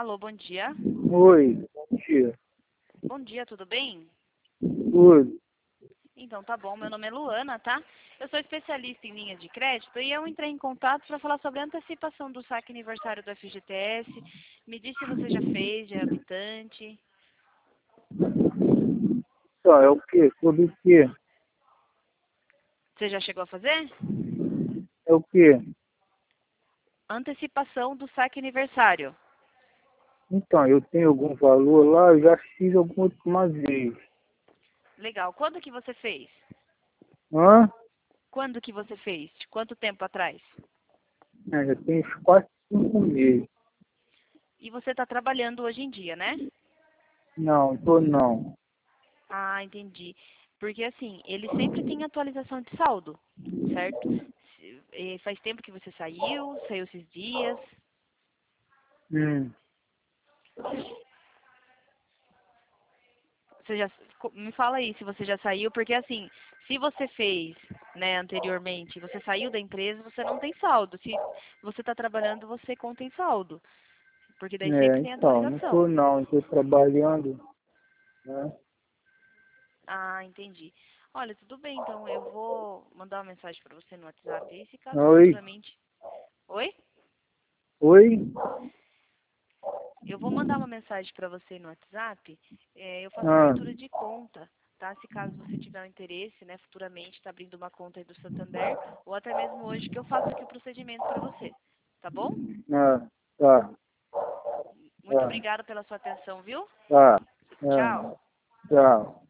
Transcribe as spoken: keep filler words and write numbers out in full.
Alô, bom dia. Oi, bom dia. Bom dia, tudo bem? Tudo. Então, tá bom. Meu nome é Luana, tá? Eu sou especialista em linhas de crédito e eu entrei em contato para falar sobre a antecipação do saque aniversário do F G T S. Me diz se você já fez, já é habitante. Então, é o quê? Sobre o quê? Você já chegou a fazer? É o quê? Antecipação do saque aniversário. Então, eu tenho algum valor lá, eu já fiz alguma uma vez. Legal. Quando que você fez? Hã? Quando que você fez? De quanto tempo atrás? É, já tem uns quatro, cinco meses. E você está trabalhando hoje em dia, né? Não, tô não. Ah, entendi. Porque assim, ele sempre tem atualização de saldo, certo? Se- eh, Faz tempo que você saiu, saiu esses dias. Hum. Você já co- me fala aí se você já saiu, porque assim, se você fez, né, anteriormente, você saiu da empresa, você não tem saldo. Se você está trabalhando, você conta em saldo, porque daí É, sempre tem então, não tô atualização. não, eu tô trabalhando, né? Ah, entendi. Olha, tudo bem, então eu vou mandar uma mensagem para você no WhatsApp aí, se caso Oi? futuramente. Oi? Oi? Eu vou mandar uma mensagem para você no WhatsApp. É, eu faço Ah, abertura de conta, tá? Se caso você tiver um interesse, né, futuramente, tá abrindo uma conta aí do Santander, ou até mesmo hoje que eu faço aqui o procedimento para você, tá bom? ah, tá, Muito tá, obrigada pela sua atenção, viu? tá, Tchau. é, tchau.